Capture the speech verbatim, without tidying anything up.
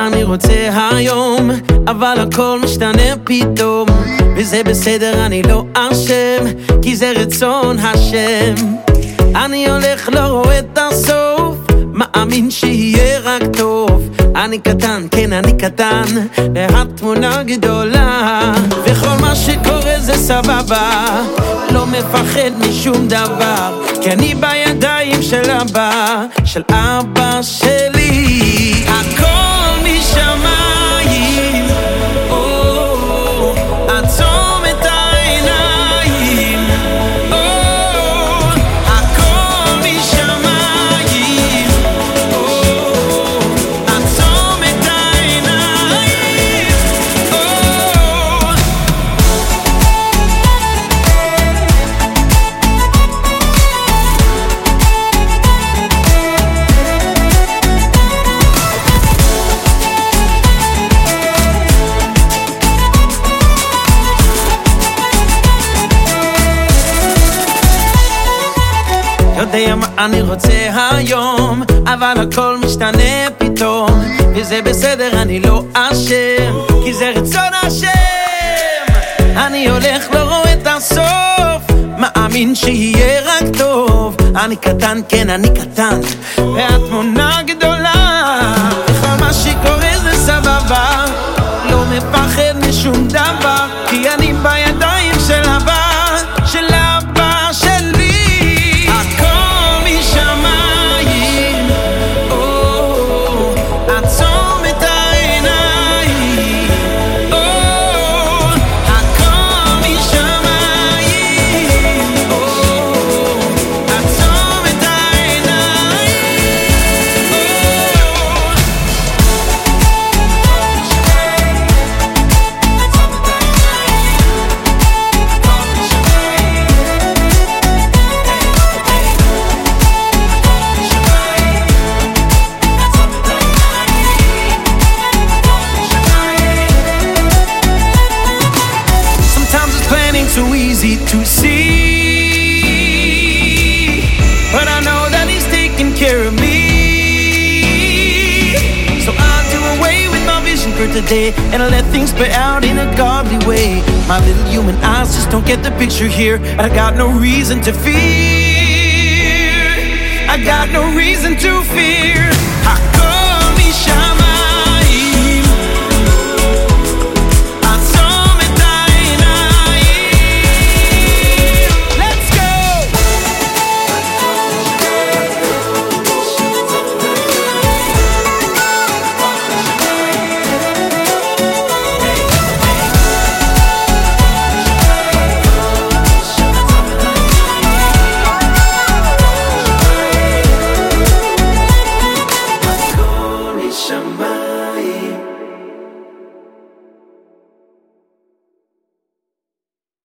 אני רוצה היום, אבל הכל משתנה פתאום, וזה בסדר, אני לא אשם, כי זה רצון השם. אני הולך לא רואה את הסוף, מאמין שיהיה רק טוב. אני קטן, כן אני קטן, והתמונה גדולה, וכל מה שקורה זה סבבה, לא מפחד משום דבר, כי אני בידיים של אבא, של אבא שלי. הכל משמיים, או, עצום את העיניים, או, הכל משמיים, או, עצום את העיניים, או. יודע מה אני רוצה היום, אבל הכל משתנה פתאום, וזה בסדר, אני לא אשם, כי זה רצון השם. אני הולך לא רואה את הסוף, מאמין שיהיה רק טוב. אני קטן, כן אני קטן, והתמונה גדולה, וכל מה שקורה זה סבבה, לא מפחד משום דבר, כי אני בידיים של אבא, של אבא שלי. So easy to see, but I know that he's taking care of me. So I'll do away with my vision for today, and I'll let things play out in a godly way. My little human eyes just don't get the picture here, and I got no reason to fear. I got no reason to fear. I go